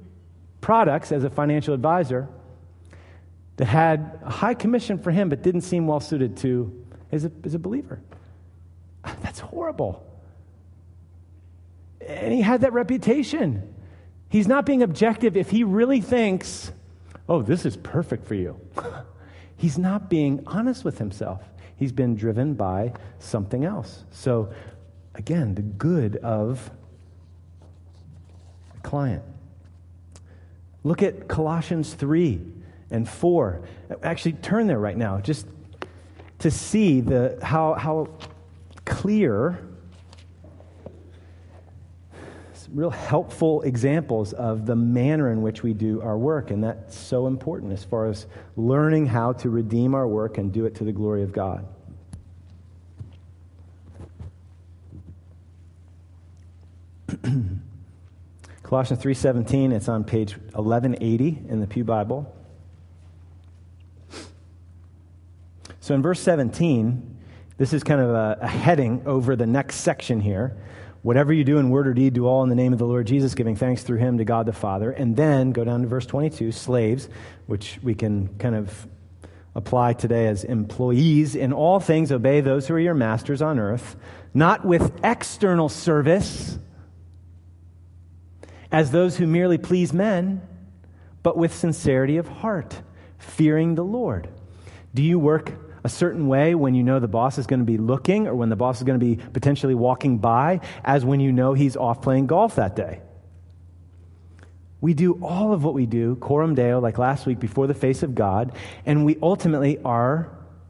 products as a financial advisor that had a high commission for him but didn't seem well suited to as a believer. That's horrible. And he had that reputation. He's not being objective if he really thinks, oh, this is perfect for you. He's not being honest with himself. He's been driven by something else. So, again, the good of the client. Look at Colossians 3 and 4. Actually, turn there right now, just to see how clear, real helpful examples of the manner in which we do our work. And that's so important as far as learning how to redeem our work and do it to the glory of God. Colossians 3:17, it's on page 1180 in the Pew Bible. So in verse 17, this is kind of a heading over the next section here. Whatever you do in word or deed, do all in the name of the Lord Jesus, giving thanks through him to God the Father. And then go down to verse 22, slaves, which we can kind of apply today as employees. In all things, obey those who are your masters on earth, not with external service, as those who merely please men, but with sincerity of heart, fearing the Lord. Do you work a certain way when you know the boss is going to be looking, or when the boss is going to be potentially walking by, as when you know he's off playing golf that day? We do all of what we do, coram Deo, like last week, before the face of God, and we ultimately are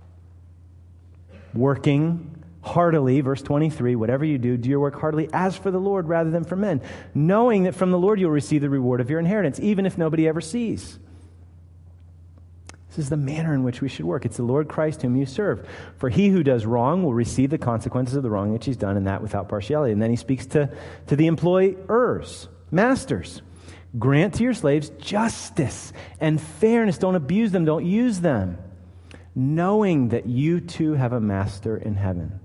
working heartily, verse 23, whatever you do your work heartily as for the Lord rather than for men, knowing that from the Lord you'll receive the reward of your inheritance, even if nobody ever sees. This is the manner in which we should work. It's the Lord Christ whom you serve. For he who does wrong will receive the consequences of the wrong which he's done, and that without partiality. And then he speaks to the employers, masters. Grant to your slaves justice and fairness. Don't abuse them. Don't use them. Knowing that you too have a master in heaven.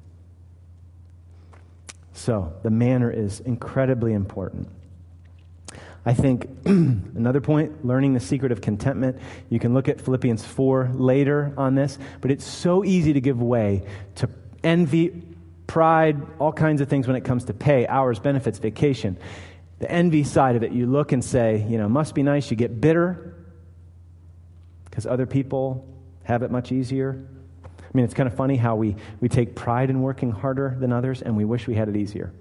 So, the manner is incredibly important. I think another point, learning the secret of contentment. You can look at Philippians 4 later on this, but it's so easy to give way to envy, pride, all kinds of things when it comes to pay, hours, benefits, vacation. The envy side of it, you look and say, must be nice. You get bitter because other people have it much easier. I mean, it's kind of funny how we take pride in working harder than others, and we wish we had it easier.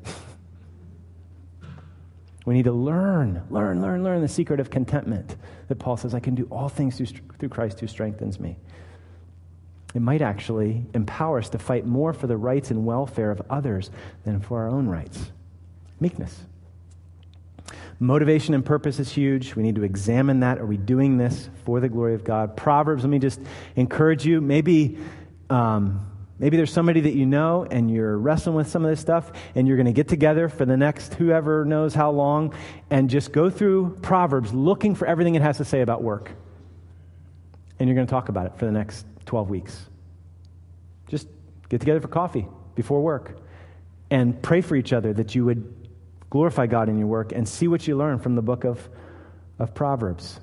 We need to learn the secret of contentment that Paul says, I can do all things through Christ who strengthens me. It might actually empower us to fight more for the rights and welfare of others than for our own rights. Meekness. Motivation and purpose is huge. We need to examine that. Are we doing this for the glory of God? Proverbs, let me just encourage you. Maybe there's somebody that you know and you're wrestling with some of this stuff, and you're going to get together for the next whoever knows how long and just go through Proverbs looking for everything it has to say about work. And you're going to talk about it for the next 12 weeks. Just get together for coffee before work and pray for each other that you would glorify God in your work and see what you learn from the book of Proverbs.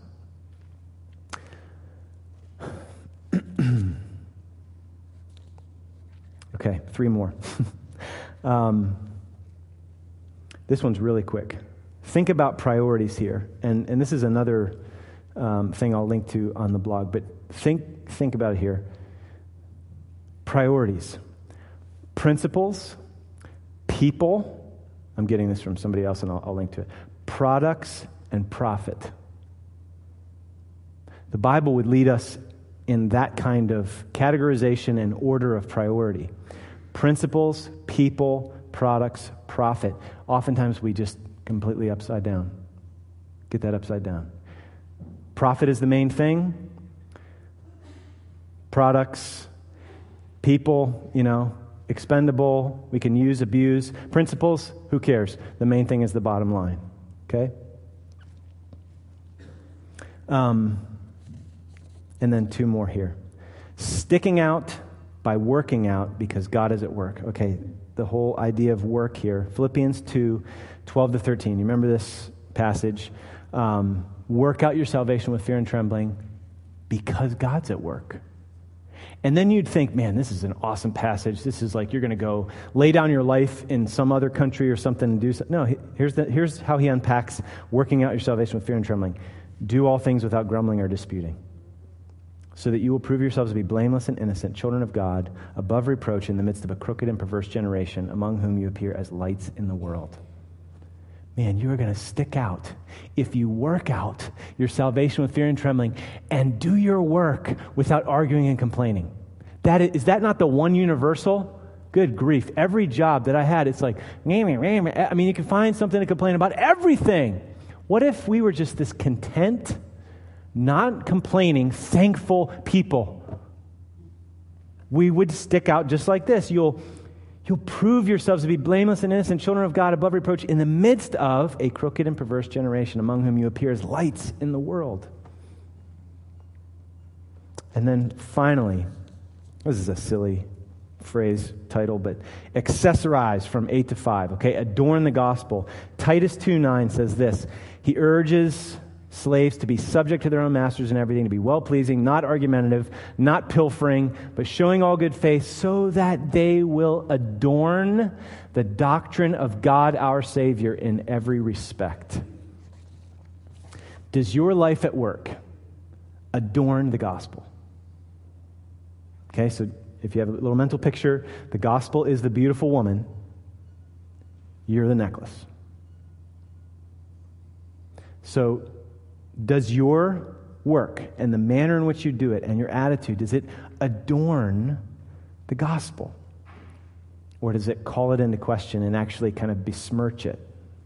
Okay, 3 more. This one's really quick. Think about priorities here. And this is another thing I'll link to on the blog, but think about it here. Priorities. Principles. People. I'm getting this from somebody else, and I'll link to it. Products and profit. The Bible would lead us in that kind of categorization and order of priority. Principles, people, products, profit. Oftentimes we just completely upside down. Get that upside down. Profit is the main thing. Products, people, expendable, we can use, abuse. Principles, who cares? The main thing is the bottom line. Okay? And then 2 more here. Sticking out by working out because God is at work. Okay, the whole idea of work here. Philippians 2, 12 to 13. You remember this passage? Work out your salvation with fear and trembling because God's at work. And then you'd think, man, this is an awesome passage. This is like you're going to go lay down your life in some other country or something and do something. No, here's how he unpacks working out your salvation with fear and trembling. Do all things without grumbling or disputing, so that you will prove yourselves to be blameless and innocent, children of God, above reproach in the midst of a crooked and perverse generation, among whom you appear as lights in the world. Man, you are going to stick out if you work out your salvation with fear and trembling and do your work without arguing and complaining. Is that not the one universal? Good grief. Every job that I had, it's like, I mean, you can find something to complain about everything. What if we were just this content, not complaining, thankful people? We would stick out just like this. You'll prove yourselves to be blameless and innocent, children of God, above reproach, in the midst of a crooked and perverse generation, among whom you appear as lights in the world. And then finally, this is a silly phrase title, but accessorize from 8 to 5, okay? Adorn the gospel. Titus 2:9 says this, he urges slaves to be subject to their own masters in everything, to be well-pleasing, not argumentative, not pilfering, but showing all good faith, so that they will adorn the doctrine of God our Savior in every respect. Does your life at work adorn the gospel? Okay, so if you have a little mental picture, the gospel is the beautiful woman, you're the necklace. So does your work and the manner in which you do it and your attitude, does it adorn the gospel? Or does it call it into question and actually kind of besmirch it?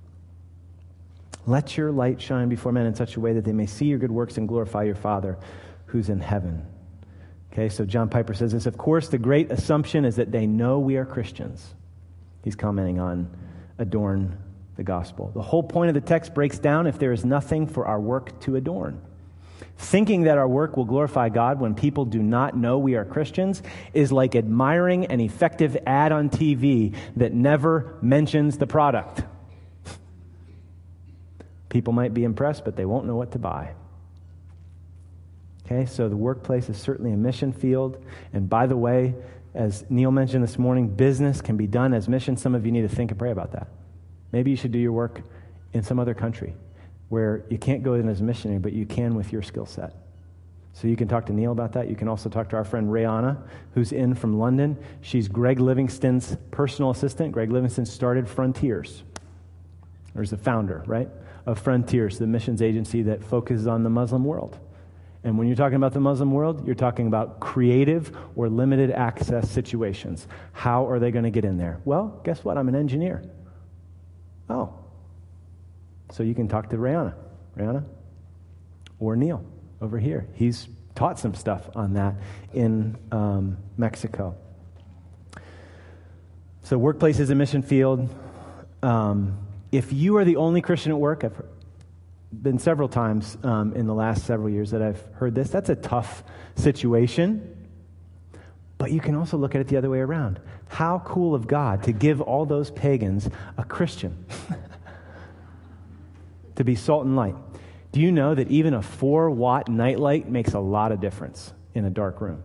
Let your light shine before men in such a way that they may see your good works and glorify your Father who's in heaven. Okay, so John Piper says this, of course, the great assumption is that they know we are Christians. He's commenting on adorn the gospel. The whole point of the text breaks down if there is nothing for our work to adorn. Thinking that our work will glorify God when people do not know we are Christians is like admiring an effective ad on TV that never mentions the product. People might be impressed, but they won't know what to buy. Okay, so the workplace is certainly a mission field. And by the way, as Neil mentioned this morning, business can be done as mission. Some of you need to think and pray about that. Maybe you should do your work in some other country where you can't go in as a missionary, but you can with your skill set. So you can talk to Neil about that. You can also talk to our friend Rayana, who's in from London. She's Greg Livingston's personal assistant. Greg Livingston started Frontiers, or is the founder, right, of Frontiers, the missions agency that focuses on the Muslim world. And when you're talking about the Muslim world, you're talking about creative or limited access situations. How are they going to get in there? Well, guess what? I'm an engineer. Oh. So you can talk to Rayana, or Neil over here. He's taught some stuff on that in Mexico. So workplace is a mission field. If you are the only Christian at work, I've been several times in the last several years that I've heard this. That's a tough situation. But you can also look at it the other way around. How cool of God to give all those pagans a Christian. To be salt and light. Do you know that even a 4-watt nightlight makes a lot of difference in a dark room?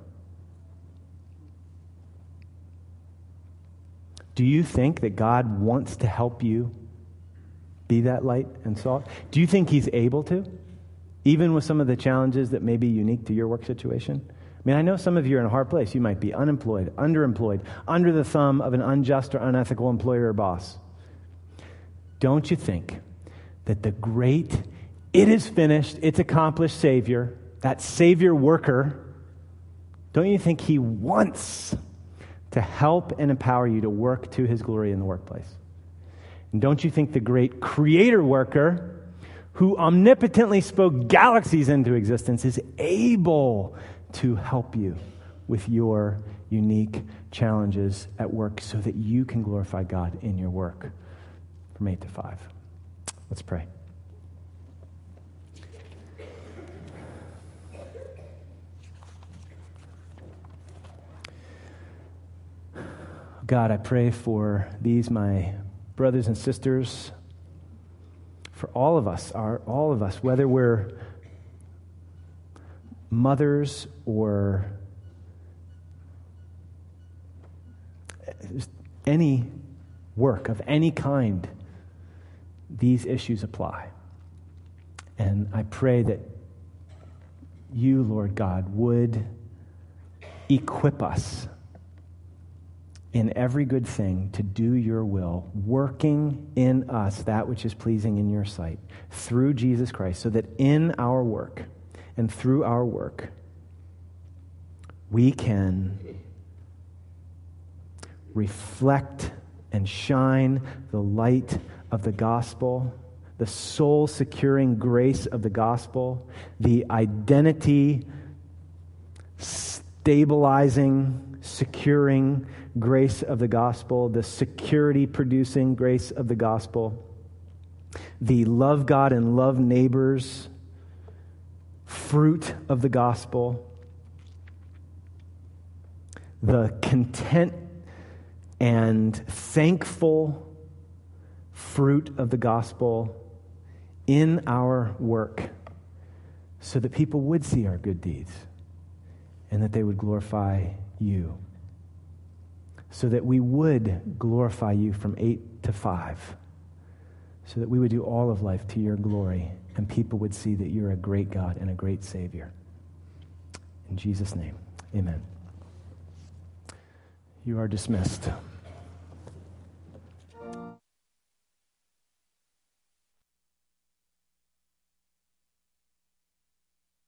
Do you think that God wants to help you be that light and salt? Do you think he's able to? Even with some of the challenges that may be unique to your work situation? I mean, I know some of you are in a hard place. You might be unemployed, underemployed, under the thumb of an unjust or unethical employer or boss. Don't you think that the great, it is finished, it's accomplished Savior, that Savior worker, don't you think he wants to help and empower you to work to his glory in the workplace? And don't you think the great creator worker who omnipotently spoke galaxies into existence is able to help you with your unique challenges at work so that you can glorify God in your work? From 8 to 5. Let's pray. God, I pray for these, my brothers and sisters, for all of us, whether we're mothers or any work of any kind, these issues apply. And I pray that you, Lord God, would equip us in every good thing to do your will, working in us that which is pleasing in your sight through Jesus Christ, so that in our work and through our work, we can reflect and shine the light of the gospel, the soul-securing grace of the gospel, the identity-stabilizing, securing grace of the gospel, the security-producing grace of the gospel, the love God and love neighbors fruit of the gospel, the content and thankful fruit of the gospel in our work, so that people would see our good deeds and that they would glorify you, so that we would glorify you from 8 to 5, so that we would do all of life to your glory and people would see that you're a great God and a great Savior. In Jesus' name, amen. You are dismissed.